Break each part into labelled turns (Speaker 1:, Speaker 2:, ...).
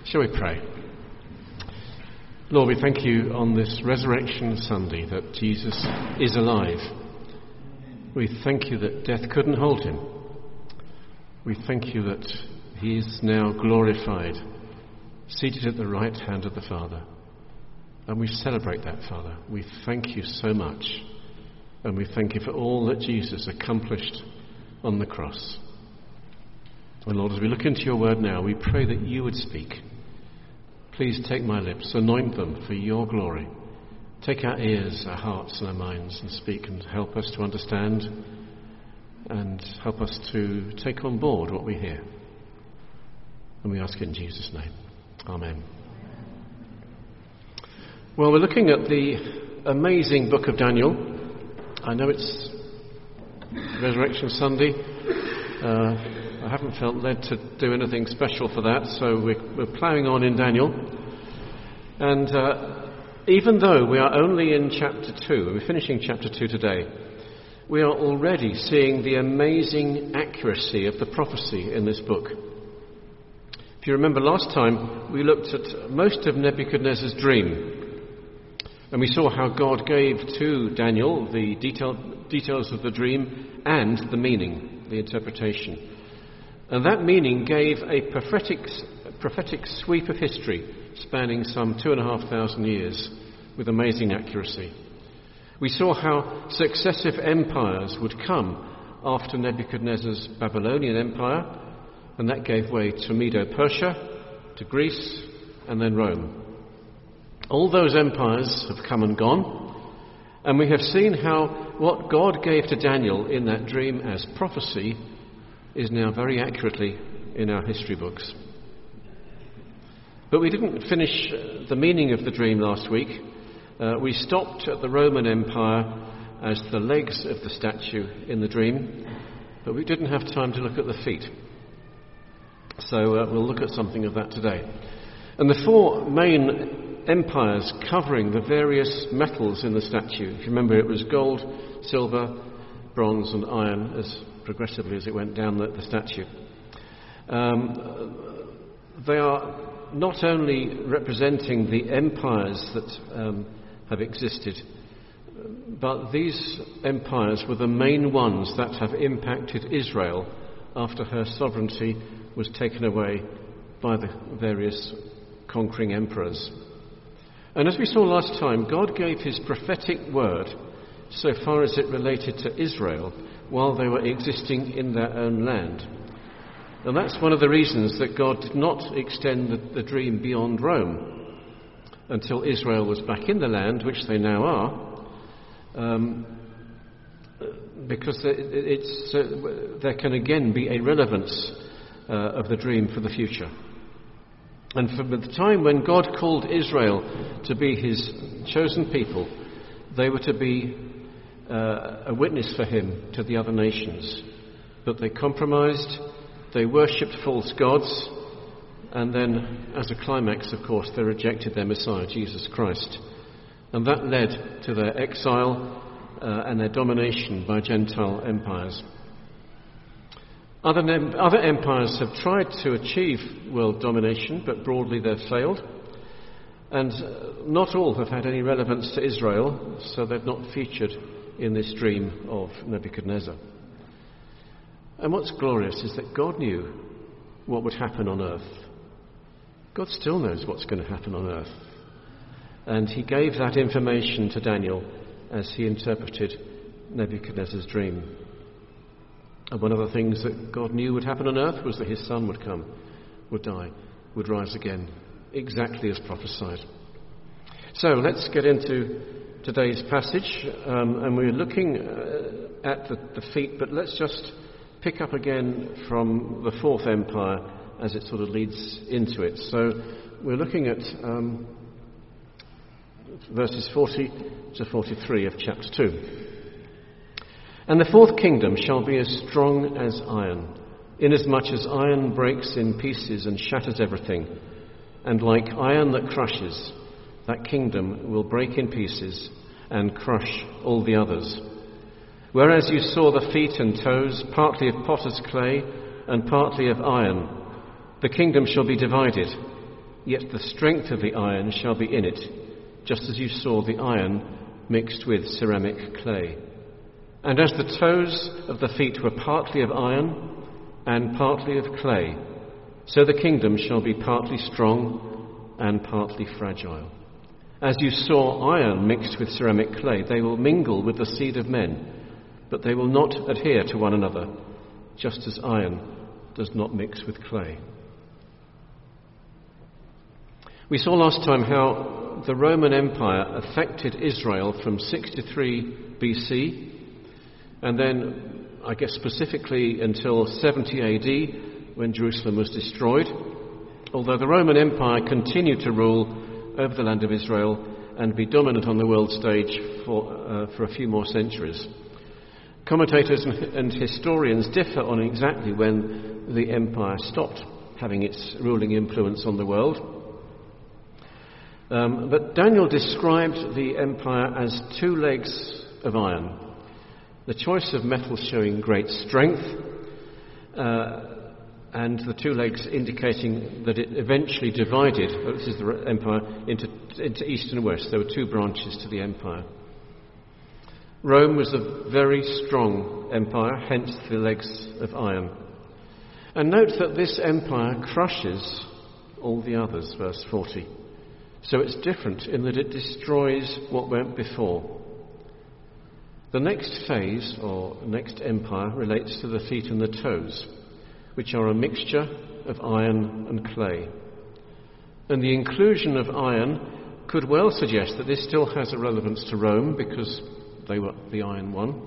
Speaker 1: Shall we pray? Lord, we thank you on this Resurrection Sunday that Jesus is alive. We thank you that death couldn't hold him. We thank you that he is now glorified, seated at the right hand of the Father. And we celebrate that, Father. We thank you so much. And we thank you for all that Jesus accomplished on the cross. And Lord, as we look into your word now, we pray that you would speak. Please take my lips, anoint them for your glory. Take our ears, our hearts and our minds and speak and help us to understand and help us to take on board what we hear. And we ask it in Jesus' name. Amen. Well, we're looking at the amazing book of Daniel. I know it's Resurrection Sunday. I haven't felt led to do anything special for that, so we're ploughing on in Daniel. And even though we are only in chapter 2, we're finishing chapter 2 today, we are already seeing the amazing accuracy of the prophecy in this book. If you remember last time, we looked at most of Nebuchadnezzar's dream, and we saw how God gave to Daniel the details of the dream and the meaning, the interpretation. And that meaning gave a prophetic sweep of history spanning some 2,500 years with amazing accuracy. We saw how successive empires would come after Nebuchadnezzar's Babylonian Empire, and that gave way to Medo-Persia, to Greece, and then Rome. All those empires have come and gone, and we have seen how what God gave to Daniel in that dream as prophecy is now very accurately in our history books. But we didn't finish the meaning of the dream last week. We stopped at the Roman Empire as the legs of the statue in the dream, but we didn't have time to look at the feet. So we'll look at something of that today. And the four main empires covering the various metals in the statue, if you remember, it was gold, silver, bronze and iron, as progressively as it went down the statue. They are not only representing the empires that have existed, but these empires were the main ones that have impacted Israel after her sovereignty was taken away by the various conquering emperors. And as we saw last time, God gave his prophetic word so far as it related to Israel while they were existing in their own land. And that's one of the reasons that God did not extend the dream beyond Rome until Israel was back in the land, which they now are, because there can again be a relevance of the dream for the future. And from the time when God called Israel to be his chosen people, they were to be a witness for him to the other nations. But they compromised, they worshipped false gods, and then, as a climax, of course, they rejected their Messiah, Jesus Christ. And that led to their exile and their domination by Gentile empires. Other empires have tried to achieve world domination, but broadly they've failed. And not all have had any relevance to Israel, so they've not featured in this dream of Nebuchadnezzar. And what's glorious is that God knew what would happen on earth. God still knows what's going to happen on earth. And he gave that information to Daniel as he interpreted Nebuchadnezzar's dream. And one of the things that God knew would happen on earth was that his son would come, would die, would rise again, exactly as prophesied. So let's get into today's passage, and we're looking at the feet, but let's just pick up again from the Fourth Empire as it sort of leads into it. So we're looking at verses 40 to 43 of chapter 2. And the fourth kingdom shall be as strong as iron, inasmuch as iron breaks in pieces and shatters everything. And like iron that crushes, that kingdom will break in pieces and crush all the others. Whereas you saw the feet and toes, partly of potter's clay and partly of iron, the kingdom shall be divided, yet the strength of the iron shall be in it, just as you saw the iron mixed with ceramic clay. And as the toes of the feet were partly of iron and partly of clay, so the kingdom shall be partly strong and partly fragile. As you saw iron mixed with ceramic clay, they will mingle with the seed of men, but they will not adhere to one another, just as iron does not mix with clay. We saw last time how the Roman Empire affected Israel from 63 BC, and then, I guess specifically until 70 AD, when Jerusalem was destroyed, although the Roman Empire continued to rule over the land of Israel and be dominant on the world stage for a few more centuries. Commentators and historians differ on exactly when the empire stopped having its ruling influence on the world. But Daniel described the empire as two legs of iron, the choice of metal showing great strength, and the two legs indicating that it eventually divided, this is the empire, into east and west. There were two branches to the empire. Rome was a very strong empire, hence the legs of iron. And note that this empire crushes all the others, verse 40. So it's different in that it destroys what went before. The next phase, or next empire, relates to the feet and the toes, which are a mixture of iron and clay. And the inclusion of iron could well suggest that this still has a relevance to Rome, because they were the iron one.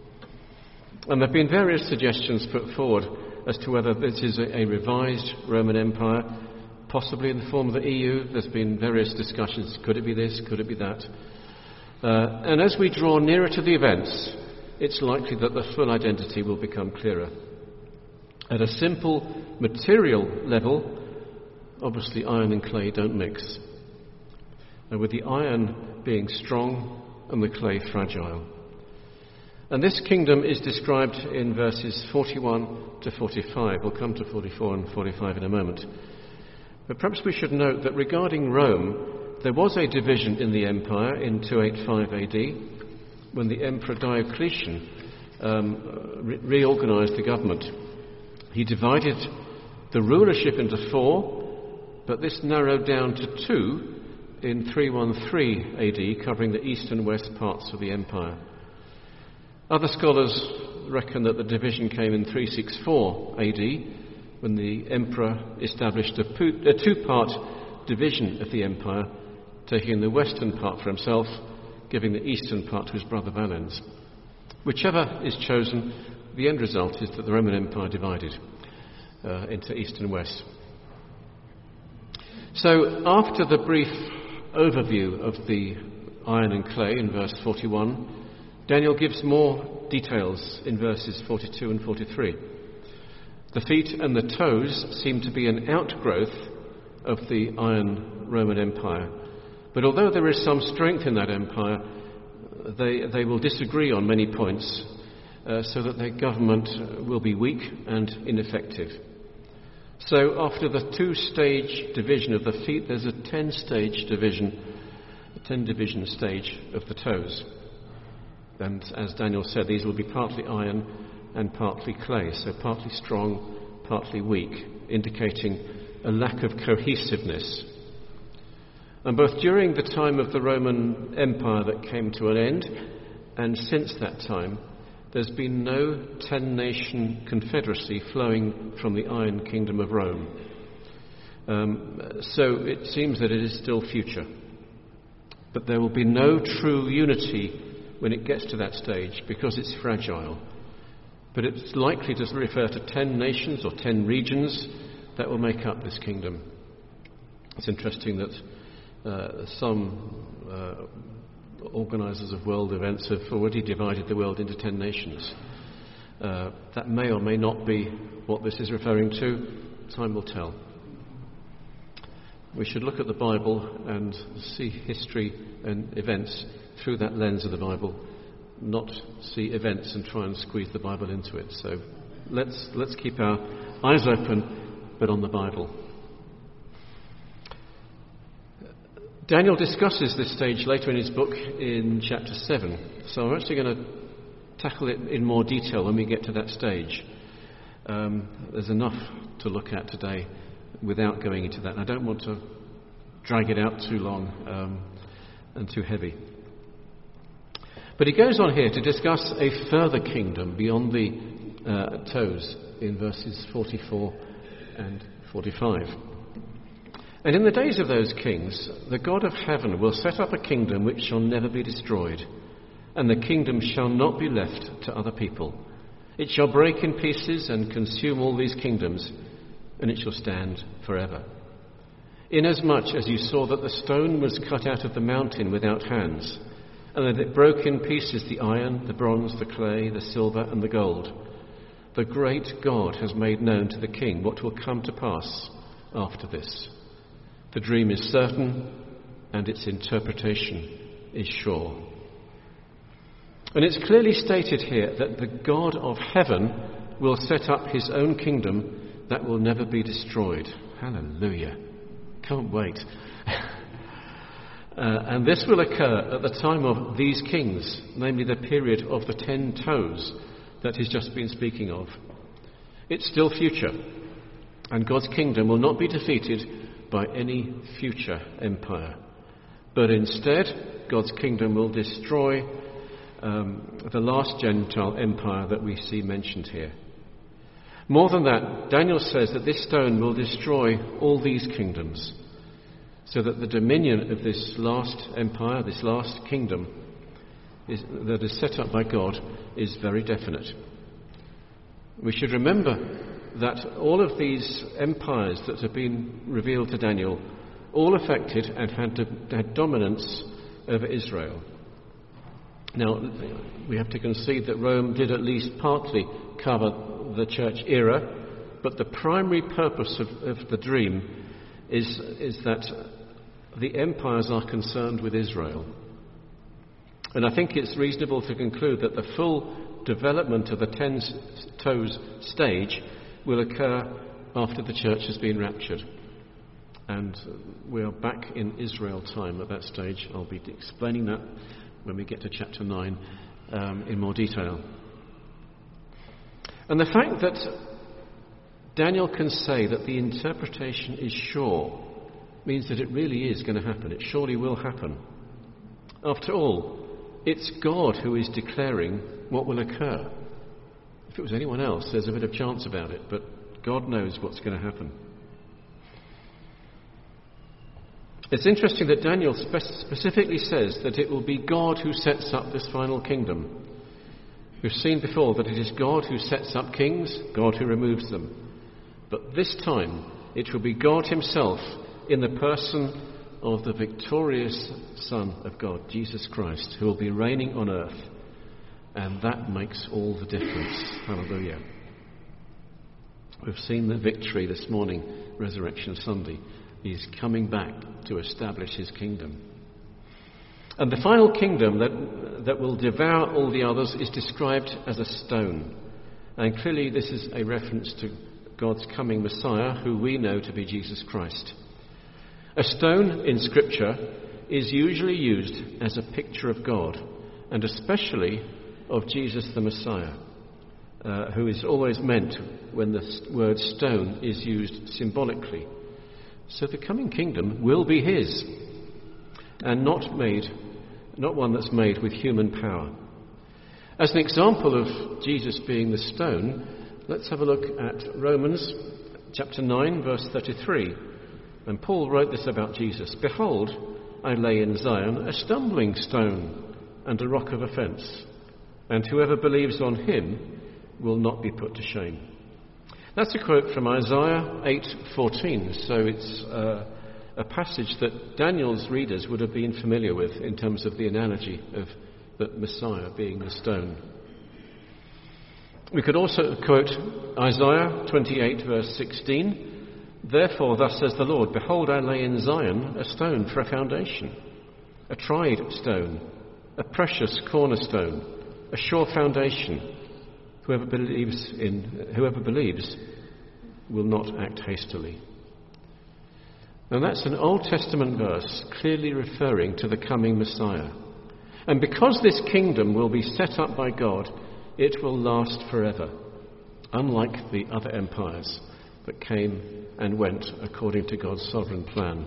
Speaker 1: And there have been various suggestions put forward as to whether this is a revised Roman Empire, possibly in the form of the EU. There's been various discussions. Could it be this? Could it be that? And as we draw nearer to the events, it's likely that the full identity will become clearer. At a simple material level, obviously iron and clay don't mix, and with the iron being strong and the clay fragile. And this kingdom is described in verses 41 to 45. We'll come to 44 and 45 in a moment. But perhaps we should note that regarding Rome, there was a division in the empire in 285 AD, when the Emperor Diocletian reorganized the government. He divided the rulership into four, but this narrowed down to two in 313 AD, covering the east and west parts of the empire. Other scholars reckon that the division came in 364 AD, when the emperor established a two-part division of the empire, taking the western part for himself, giving the eastern part to his brother Valens. Whichever is chosen, the end result is that the Roman Empire divided into east and west. So after the brief overview of the iron and clay in verse 41, Daniel gives more details in verses 42 and 43. The feet and the toes seem to be an outgrowth of the iron Roman Empire. But although there is some strength in that empire, they will disagree on many points, so that their government will be weak and ineffective. So after the two-stage division of the feet, there's a 10-stage division, a 10-division stage of the toes. And as Daniel said, these will be partly iron and partly clay, so partly strong, partly weak, indicating a lack of cohesiveness. And both during the time of the Roman Empire that came to an end, and since that time, there's been no 10-nation confederacy flowing from the Iron Kingdom of Rome. So it seems that it is still future. But there will be no true unity when it gets to that stage, because it's fragile. But it's likely to refer to 10 nations or 10 regions that will make up this kingdom. It's interesting that some organisers of world events have already divided the world into 10 nations. That may or may not be what this is referring to. Time will tell. We should look at the Bible and see history and events through that lens of the Bible, not see events and try and squeeze the Bible into it. So let's keep our eyes open, but on the Bible. Daniel discusses this stage later in his book in chapter 7, so I'm actually going to tackle it in more detail when we get to that stage. There's enough to look at today without going into that. I don't want to drag it out too long and too heavy. But he goes on here to discuss a further kingdom beyond the toes in verses 44 and 45. And in the days of those kings, the God of heaven will set up a kingdom which shall never be destroyed, and the kingdom shall not be left to other people. It shall break in pieces and consume all these kingdoms, and it shall stand forever. Inasmuch as you saw that the stone was cut out of the mountain without hands, and that it broke in pieces the iron, the bronze, the clay, the silver, and the gold, the great God has made known to the king what will come to pass after this. The dream is certain, and its interpretation is sure. And it's clearly stated here that the God of heaven will set up his own kingdom that will never be destroyed. Hallelujah. Can't wait. And this will occur at the time of these kings, namely the period of the 10 toes that he's just been speaking of. It's still future, and God's kingdom will not be defeated by any future empire. But instead, God's kingdom will destroy the last Gentile empire that we see mentioned here. More than that, Daniel says that this stone will destroy all these kingdoms, so that the dominion of this last empire, this last kingdom that is set up by God, is very definite. We should remember that all of these empires that have been revealed to Daniel all affected and had dominance over Israel. Now, we have to concede that Rome did at least partly cover the church era, but the primary purpose of the dream is that the empires are concerned with Israel. And I think it's reasonable to conclude that the full development of the 10 toes stage will occur after the church has been raptured. And we are back in Israel time at that stage. I'll be explaining that when we get to chapter 9 in more detail. And the fact that Daniel can say that the interpretation is sure means that it really is going to happen. It surely will happen. After all, it's God who is declaring what will occur. If it was anyone else, there's a bit of chance about it, but God knows what's going to happen. It's interesting that Daniel specifically says that it will be God who sets up this final kingdom. We've seen before that it is God who sets up kings, God who removes them. But this time, it will be God himself in the person of the victorious Son of God, Jesus Christ, who will be reigning on earth. And that makes all the difference. Hallelujah. We've seen the victory this morning, Resurrection Sunday. He's coming back to establish his kingdom. And the final kingdom that will devour all the others is described as a stone. And clearly this is a reference to God's coming Messiah, who we know to be Jesus Christ. A stone in Scripture is usually used as a picture of God, and especially of Jesus the Messiah, who is always meant when the word stone is used symbolically. So the coming kingdom will be his, and not one that's made with human power. As an example of Jesus being the stone, let's have a look at Romans chapter 9, verse 33. And Paul wrote this about Jesus. Behold, I lay in Zion a stumbling stone and a rock of offence, and whoever believes on him will not be put to shame. That's a quote from Isaiah 8:14, so it's a passage that Daniel's readers would have been familiar with in terms of the analogy of the Messiah being the stone. We could also quote Isaiah 28, verse 16. Therefore, thus says the Lord, behold, I lay in Zion a stone for a foundation, a tried stone, a precious cornerstone, a sure foundation. Whoever believes will not act hastily. And that's an Old Testament verse clearly referring to the coming Messiah. And because this kingdom will be set up by God, it will last forever, unlike the other empires that came and went according to God's sovereign plan.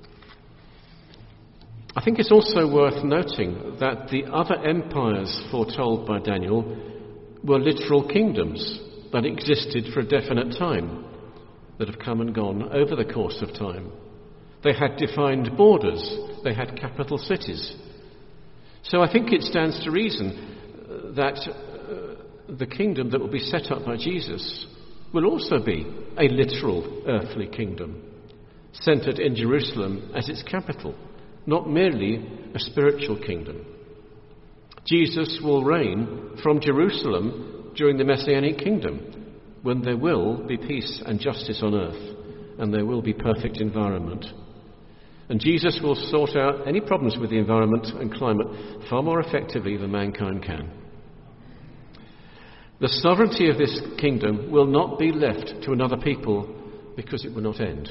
Speaker 1: I think it's also worth noting that the other empires foretold by Daniel were literal kingdoms that existed for a definite time, that have come and gone over the course of time. They had defined borders, they had capital cities. So I think it stands to reason that the kingdom that will be set up by Jesus will also be a literal earthly kingdom, centred in Jerusalem as its capital, not merely a spiritual kingdom. Jesus will reign from Jerusalem during the Messianic kingdom, when there will be peace and justice on earth, and there will be perfect environment. And Jesus will sort out any problems with the environment and climate far more effectively than mankind can. The sovereignty of this kingdom will not be left to another people because it will not end.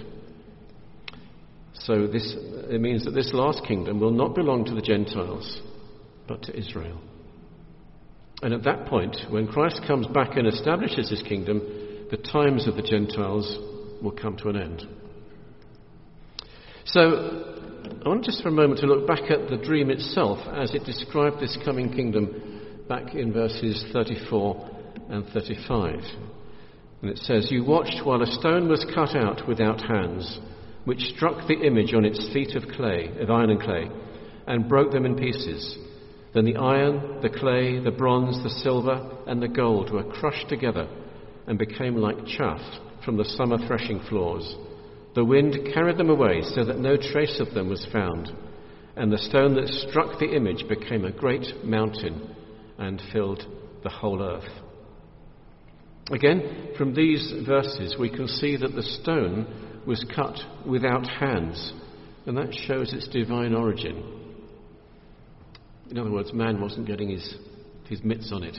Speaker 1: So it means that this last kingdom will not belong to the Gentiles, but to Israel. And at that point, when Christ comes back and establishes his kingdom, the times of the Gentiles will come to an end. So I want just for a moment to look back at the dream itself as it described this coming kingdom back in verses 34 and 35. And it says, "You watched while a stone was cut out without hands, which struck the image on its feet of iron and clay, and broke them in pieces. Then the iron, the clay, the bronze, the silver, and the gold were crushed together and became like chaff from the summer threshing floors. The wind carried them away so that no trace of them was found. And the stone that struck the image became a great mountain and filled the whole earth." Again, from these verses, we can see that the stone was cut without hands, and that shows its divine origin. In other words, man wasn't getting his mitts on it.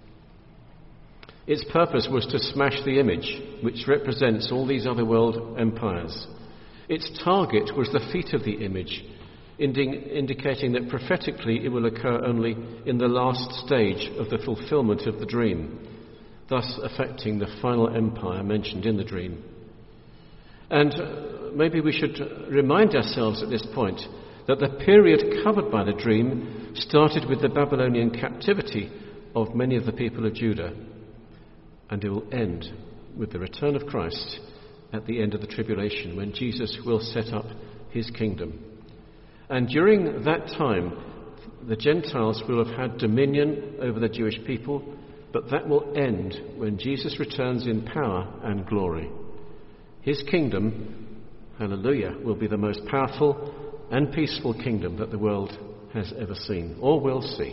Speaker 1: Its purpose was to smash the image, which represents all these other world empires. Its target was the feet of the image, indicating that prophetically it will occur only in the last stage of the fulfillment of the dream, thus affecting the final empire mentioned in the dream. And maybe we should remind ourselves at this point that the period covered by the dream started with the Babylonian captivity of many of the people of Judah, and it will end with the return of Christ at the end of the tribulation, when Jesus will set up his kingdom. And during that time, the Gentiles will have had dominion over the Jewish people, but that will end when Jesus returns in power and glory. His kingdom, hallelujah, will be the most powerful and peaceful kingdom that the world has ever seen, or will see.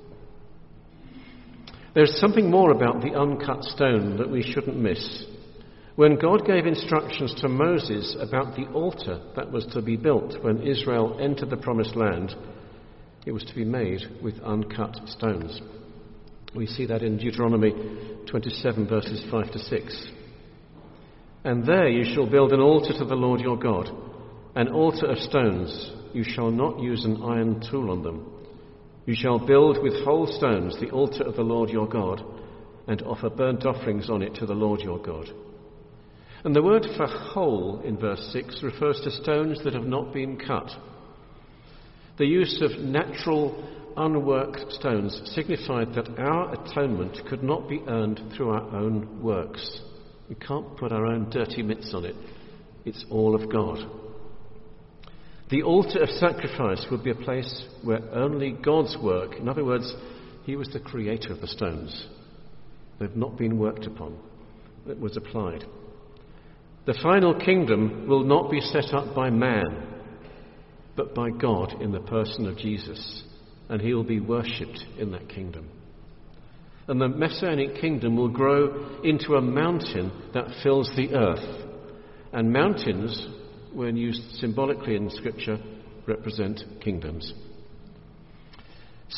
Speaker 1: There's something more about the uncut stone that we shouldn't miss. When God gave instructions to Moses about the altar that was to be built when Israel entered the Promised Land, it was to be made with uncut stones. We see that in Deuteronomy 27, verses 5 to 6. "And there you shall build an altar to the Lord your God, an altar of stones. You shall not use an iron tool on them. You shall build with whole stones the altar of the Lord your God, and offer burnt offerings on it to the Lord your God." And the word for whole in verse 6 refers to stones that have not been cut. The use of natural, unworked stones signified that our atonement could not be earned through our own works. We can't put our own dirty mitts on it. It's all of God. The altar of sacrifice would be a place where only God's work, in other words, he was the creator of the stones, they've not been worked upon, that was applied. The final kingdom will not be set up by man, but by God in the person of Jesus, and he will be worshipped in that kingdom. And the Messianic kingdom will grow into a mountain that fills the earth. And mountains, when used symbolically in Scripture, represent kingdoms.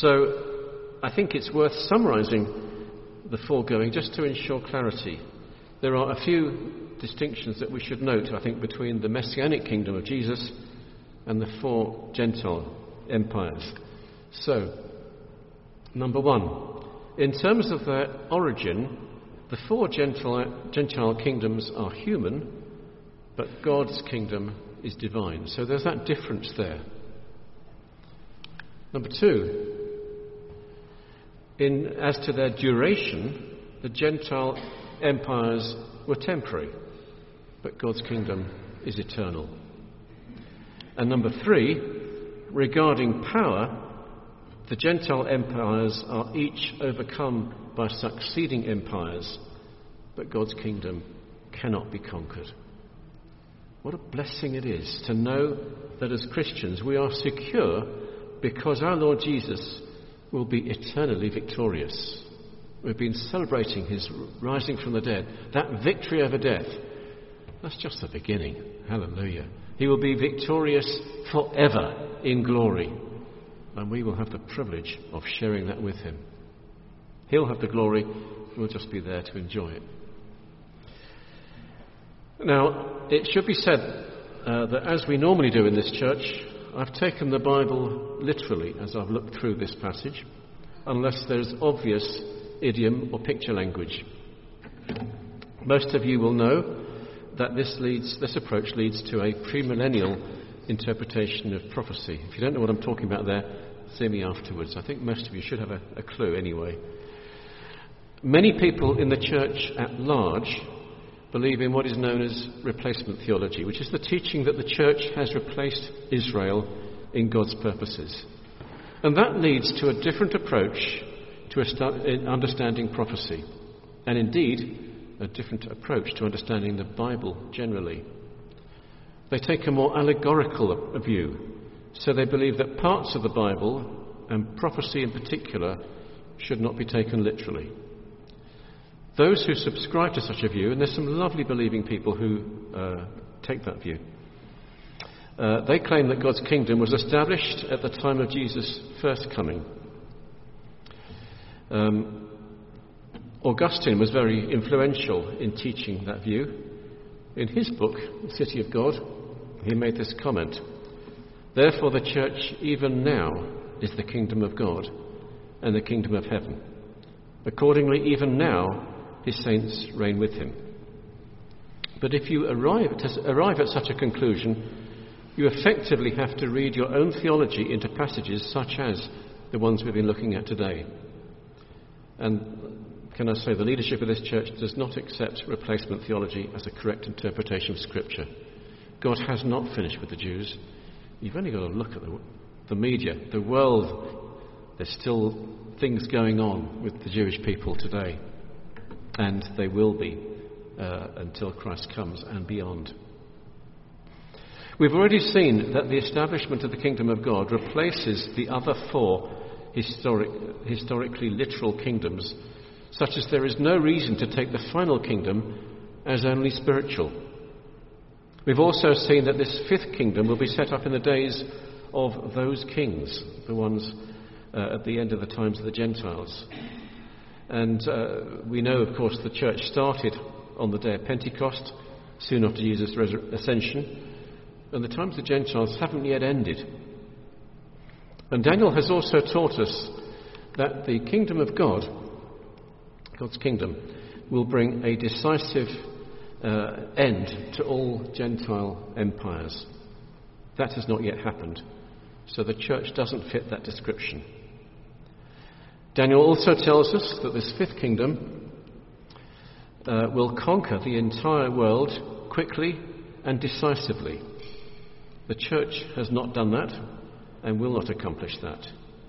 Speaker 1: So I think it's worth summarising the foregoing just to ensure clarity. There are a few distinctions that we should note, I think, between the Messianic kingdom of Jesus and the 4 Gentile empires. So, number 1, in terms of their origin, the 4 Gentile kingdoms are human, but God's kingdom is divine. So there's that difference there. Number 2, as to their duration, the Gentile empires were temporary, but God's kingdom is eternal. And number 3, regarding power, the Gentile empires are each overcome by succeeding empires, but God's kingdom cannot be conquered. What a blessing it is to know that as Christians we are secure because our Lord Jesus will be eternally victorious. We've been celebrating his rising from the dead, that victory over death. That's just the beginning. Hallelujah. He will be victorious forever in glory, and we will have the privilege of sharing that with him. He'll have the glory, we'll just be there to enjoy it. Now, it should be said that as we normally do in this church, I've taken the Bible literally as I've looked through this passage, unless there's obvious idiom or picture language. Most of you will know that this approach leads to a premillennial interpretation of prophecy. If you don't know what I'm talking about there, see me afterwards. I think most of you should have a clue anyway. Many people in the church at large believe in what is known as replacement theology, which is the teaching that the church has replaced Israel in God's purposes. And that leads to a different approach to understanding prophecy, and indeed a different approach to understanding the Bible generally. They take a more allegorical view, so they believe that parts of the Bible, and prophecy in particular, should not be taken literally. Those who subscribe to such a view, and there's some lovely believing people who take that view, they claim that God's kingdom was established at the time of Jesus' first coming. Augustine was very influential in teaching that view. In his book, The City of God, he made this comment: "Therefore the church even now is the kingdom of God and the kingdom of heaven. Accordingly, even now his saints reign with him." But if you arrive at such a conclusion, you effectively have to read your own theology into passages such as the ones we've been looking at today. And can I say, the leadership of this church does not accept replacement theology as a correct interpretation of Scripture. God has not finished with the Jews. You've only got to look at the media, the world. There's still things going on with the Jewish people today, and they will be until Christ comes and beyond. We've already seen that the establishment of the kingdom of God replaces the other 4 historically literal kingdoms, such as there is no reason to take the final kingdom as only spiritual. We've also seen that this 5th kingdom will be set up in the days of those kings, the ones at the end of the times of the Gentiles. And we know, of course, the church started on the day of Pentecost, soon after Jesus' ascension, and the times of the Gentiles haven't yet ended. And Daniel has also taught us that the kingdom of God, God's kingdom, will bring a decisive end to all Gentile empires. That has not yet happened, so the church doesn't fit that description. Daniel also tells us that this 5th kingdom will conquer the entire world quickly and decisively. The church has not done that and will not accomplish that.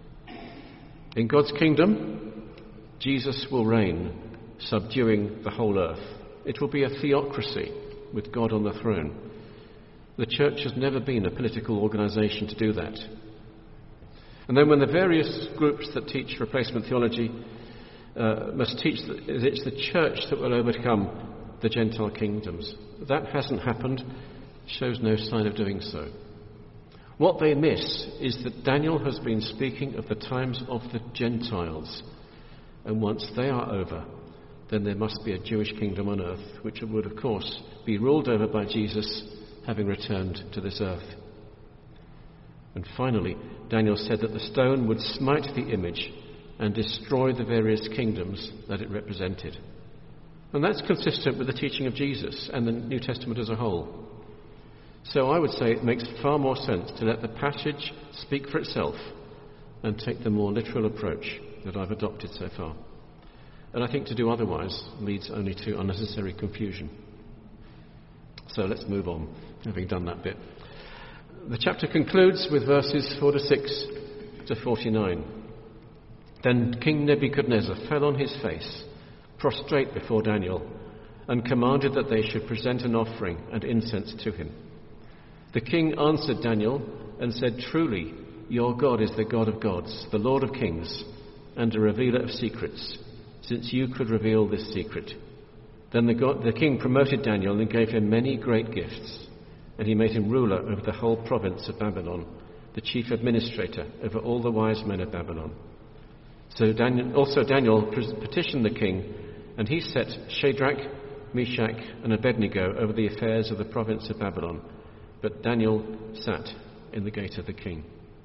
Speaker 1: In God's kingdom, Jesus will reign, subduing the whole earth. It will be a theocracy with God on the throne. The church has never been a political organisation to do that. And then when the various groups that teach replacement theology must teach that it's the church that will overcome the Gentile kingdoms. That hasn't happened, shows no sign of doing so. What they miss is that Daniel has been speaking of the times of the Gentiles, and once they are over, then there must be a Jewish kingdom on earth, which would, of course, be ruled over by Jesus having returned to this earth. And finally, Daniel said that the stone would smite the image and destroy the various kingdoms that it represented. And that's consistent with the teaching of Jesus and the New Testament as a whole. So I would say it makes far more sense to let the passage speak for itself and take the more literal approach that I've adopted so far. And I think to do otherwise leads only to unnecessary confusion. So let's move on, having done that bit. The chapter concludes with verses 46 to 49. Then King Nebuchadnezzar fell on his face, prostrate before Daniel, and commanded that they should present an offering and incense to him. The king answered Daniel and said, "Truly, your God is the God of gods, the Lord of kings, and a revealer of secrets, since you could reveal this secret." Then the king promoted Daniel and gave him many great gifts, and he made him ruler over the whole province of Babylon, the chief administrator over all the wise men of Babylon. So Daniel petitioned the king, and he set Shadrach, Meshach, and Abednego over the affairs of the province of Babylon. But Daniel sat in the gate of the king.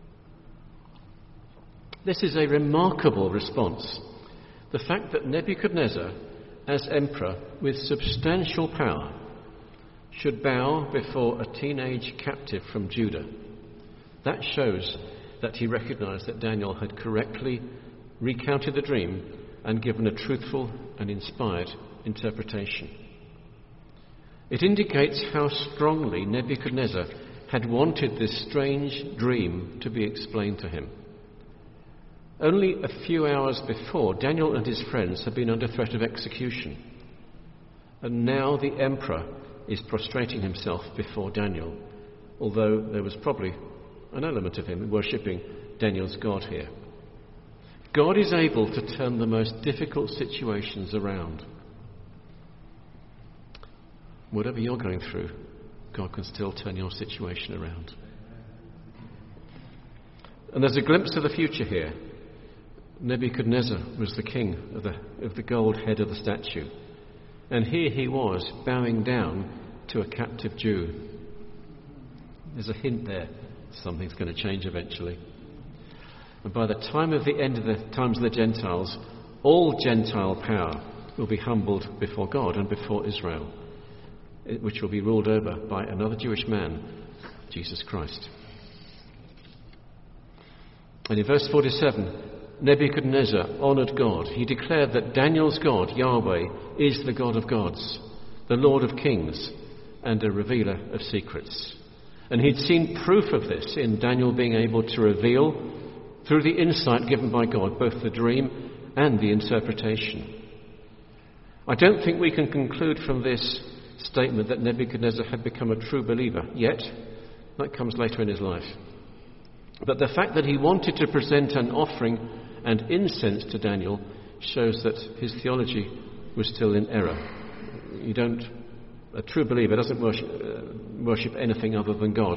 Speaker 1: This is a remarkable response. The fact that Nebuchadnezzar, as emperor with substantial power, should bow before a teenage captive from Judah. That shows that he recognized that Daniel had correctly recounted the dream and given a truthful and inspired interpretation. It indicates how strongly Nebuchadnezzar had wanted this strange dream to be explained to him. Only a few hours before, Daniel and his friends had been under threat of execution. And now the emperor is prostrating himself before Daniel, although there was probably an element of him worshipping Daniel's God here. God is able to turn the most difficult situations around. Whatever you're going through, God can still turn your situation around. And there's a glimpse of the future here. Nebuchadnezzar was the king of the gold head of the statue. And here he was, bowing down to a captive Jew. There's a hint there. Something's going to change eventually. And by the time of the end of the times of the Gentiles, all Gentile power will be humbled before God and before Israel, which will be ruled over by another Jewish man, Jesus Christ. And in verse 47, Nebuchadnezzar honoured God. He declared that Daniel's God, Yahweh, is the God of gods, the Lord of kings, and a revealer of secrets. And he'd seen proof of this in Daniel being able to reveal, through the insight given by God, both the dream and the interpretation. I don't think we can conclude from this statement that Nebuchadnezzar had become a true believer yet. That comes later in his life. But the fact that he wanted to present an offering and incense to Daniel shows that his theology was still in error. A true believer doesn't worship anything other than God.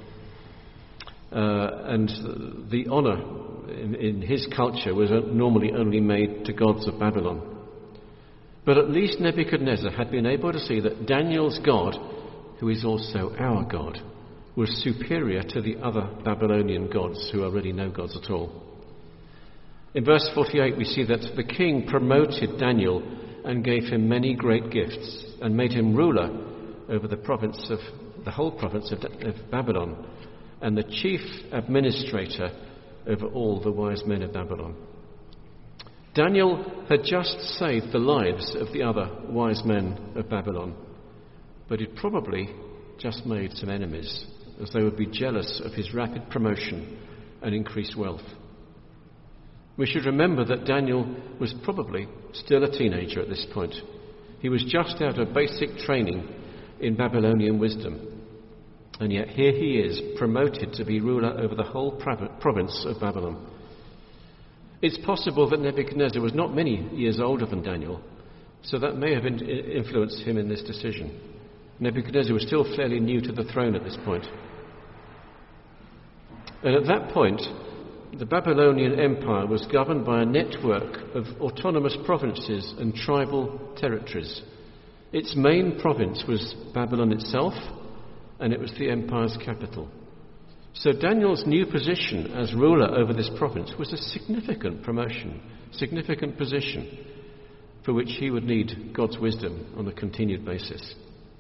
Speaker 1: And the honour in his culture was normally only made to gods of Babylon. But at least Nebuchadnezzar had been able to see that Daniel's God, who is also our God, was superior to the other Babylonian gods who are really no gods at all. In verse 48 we see that the king promoted Daniel and gave him many great gifts and made him ruler over the whole province of Babylon and the chief administrator over all the wise men of Babylon. Daniel had just saved the lives of the other wise men of Babylon, but he'd probably just made some enemies, as they would be jealous of his rapid promotion and increased wealth. We should remember that Daniel was probably still a teenager at this point. He was just out of basic training in Babylonian wisdom, and yet here he is, promoted to be ruler over the whole province of Babylon. It's possible that Nebuchadnezzar was not many years older than Daniel, so that may have influenced him in this decision. Nebuchadnezzar was still fairly new to the throne at this point. And at that point, the Babylonian Empire was governed by a network of autonomous provinces and tribal territories. Its main province was Babylon itself, and it was the empire's capital. So Daniel's new position as ruler over this province was a significant promotion, significant position for which he would need God's wisdom on a continued basis.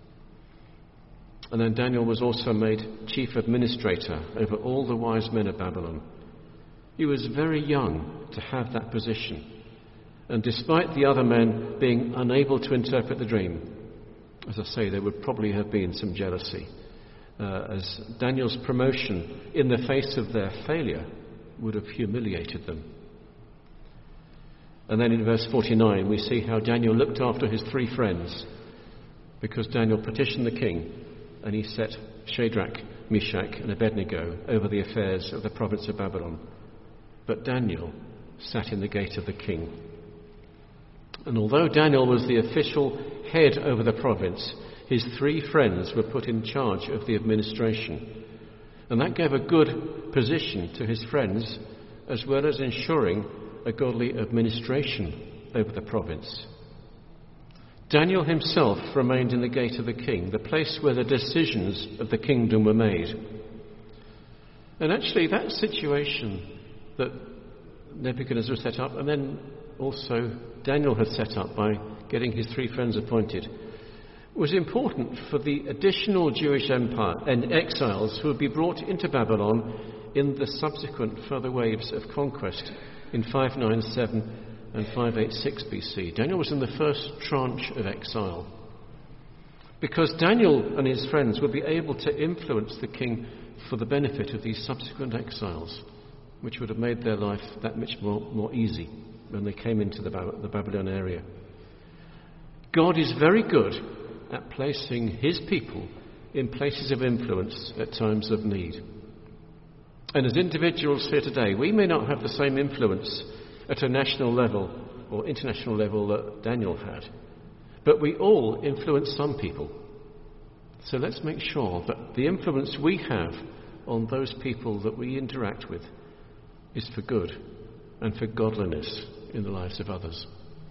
Speaker 1: And then Daniel was also made chief administrator over all the wise men of Babylon. He was very young to have that position. And despite the other men being unable to interpret the dream, as I say, there would probably have been some jealousy, as Daniel's promotion in the face of their failure would have humiliated them. And then in verse 49 we see how Daniel looked after his 3 friends, because Daniel petitioned the king and he set Shadrach, Meshach and Abednego over the affairs of the province of Babylon. But Daniel sat in the gate of the king. And although Daniel was the official head over the province, his 3 friends were put in charge of the administration. And that gave a good position to his friends, as well as ensuring a godly administration over the province. Daniel himself remained in the gate of the king, the place where the decisions of the kingdom were made. And actually that situation that Nebuchadnezzar set up, and then also Daniel had set up by getting his 3 friends appointed, was important for the additional Jewish empire and exiles who would be brought into Babylon in the subsequent further waves of conquest in 597 and 586 BC. Daniel was in the first tranche of exile, because Daniel and his friends would be able to influence the king for the benefit of these subsequent exiles, which would have made their life that much more easy when they came into the Babylon area. God is very good at placing his people in places of influence at times of need. And as individuals here today, we may not have the same influence at a national level or international level that Daniel had, but we all influence some people. So let's make sure that the influence we have on those people that we interact with is for good and for godliness in the lives of others.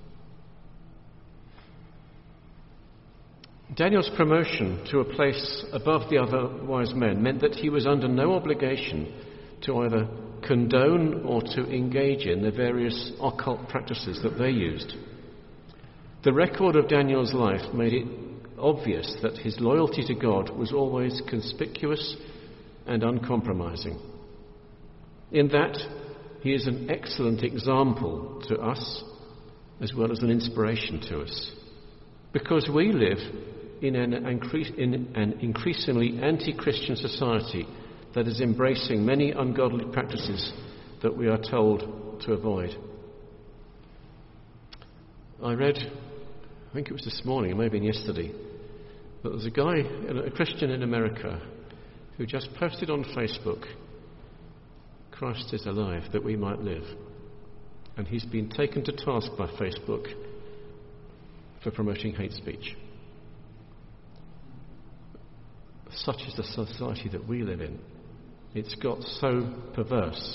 Speaker 1: Daniel's promotion to a place above the other wise men meant that he was under no obligation to either condone or to engage in the various occult practices that they used. The record of Daniel's life made it obvious that his loyalty to God was always conspicuous and uncompromising. In that, he is an excellent example to us as well as an inspiration to us, because we live in an increasingly anti-Christian society that is embracing many ungodly practices that we are told to avoid. I read, I think it was this morning, maybe yesterday, that there's a guy, a Christian in America, who just posted on Facebook, "Christ is alive that we might live." And he's been taken to task by Facebook for promoting hate speech. Such is the society that we live in. It's got so perverse.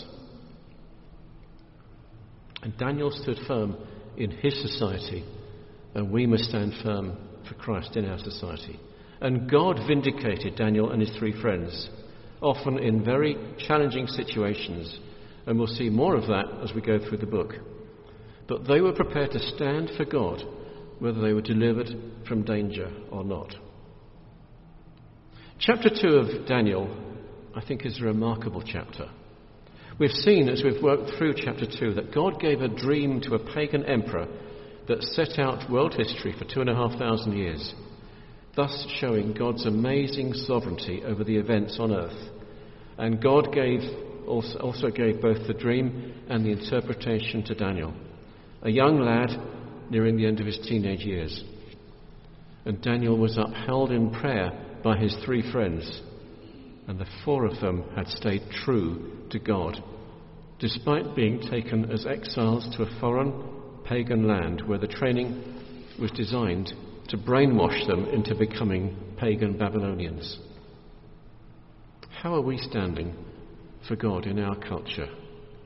Speaker 1: And Daniel stood firm in his society, and we must stand firm for Christ in our society. And God vindicated Daniel and his 3 friends, often in very challenging situations, and we'll see more of that as we go through the book. But they were prepared to stand for God, whether they were delivered from danger or not. Chapter 2 of Daniel, I think, is a remarkable chapter. We've seen, as we've worked through chapter 2, that God gave a dream to a pagan emperor that set out world history for 2,500 years, thus showing God's amazing sovereignty over the events on earth. And God also gave both the dream and the interpretation to Daniel, a young lad nearing the end of his teenage years. And Daniel was upheld in prayer by his 3 friends, and the 4 of them had stayed true to God, despite being taken as exiles to a foreign pagan land where the training was designed to brainwash them into becoming pagan Babylonians. How are we standing for God in our culture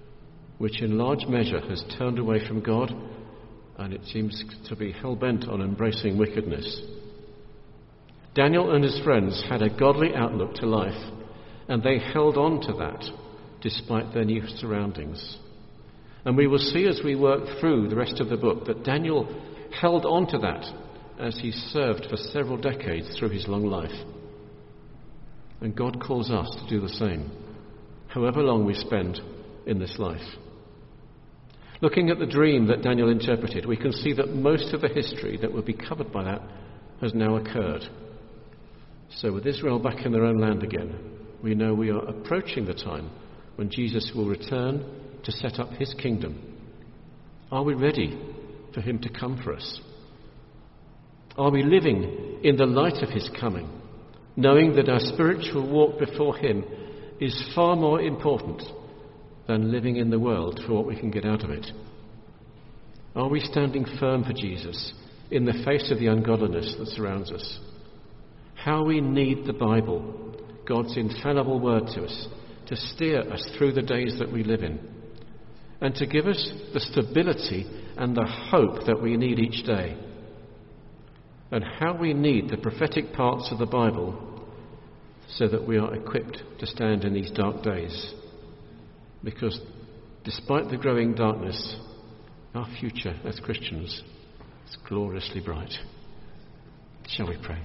Speaker 1: which in large measure has turned away from God, and it seems to be hell-bent on embracing wickedness. Daniel and his friends had a godly outlook to life, and they held on to that despite their new surroundings. And we will see as we work through the rest of the book that Daniel held on to that as he served for several decades through his long life. And God calls us to do the same, however long we spend in this life. Looking at the dream that Daniel interpreted, we can see that most of the history that will be covered by that has now occurred. So with Israel back in their own land again, we know we are approaching the time when Jesus will return to set up his kingdom. Are we ready for him to come for us? Are we living in the light of his coming, knowing that our spiritual walk before him is far more important than living in the world for what we can get out of it? Are we standing firm for Jesus in the face of the ungodliness that surrounds us? How we need the Bible, God's infallible word to us, to steer us through the days that we live in, and to give us the stability and the hope that we need each day. And how we need the prophetic parts of the Bible so that we are equipped to stand in these dark days. Because despite the growing darkness, our future as Christians is gloriously bright. Shall we pray?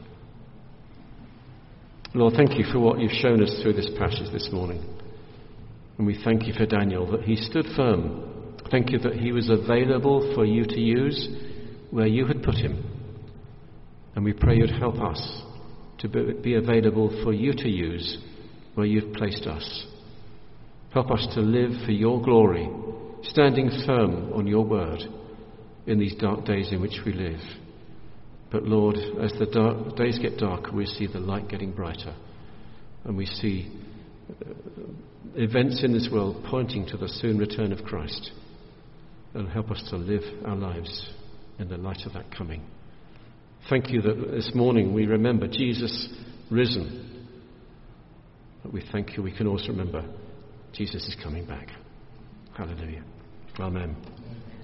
Speaker 1: Lord, thank you for what you've shown us through this passage this morning. And we thank you for Daniel, that he stood firm. Thank you that he was available for you to use where you had put him. And we pray you'd help us to be available for you to use where you've placed us. Help us to live for your glory, standing firm on your word in these dark days in which we live. But Lord, as the days get darker, we see the light getting brighter, and we see events in this world pointing to the soon return of Christ. And help us to live our lives in the light of that coming. Thank you that this morning we remember Jesus risen. But we thank you we can also remember Jesus is coming back. Hallelujah. Amen.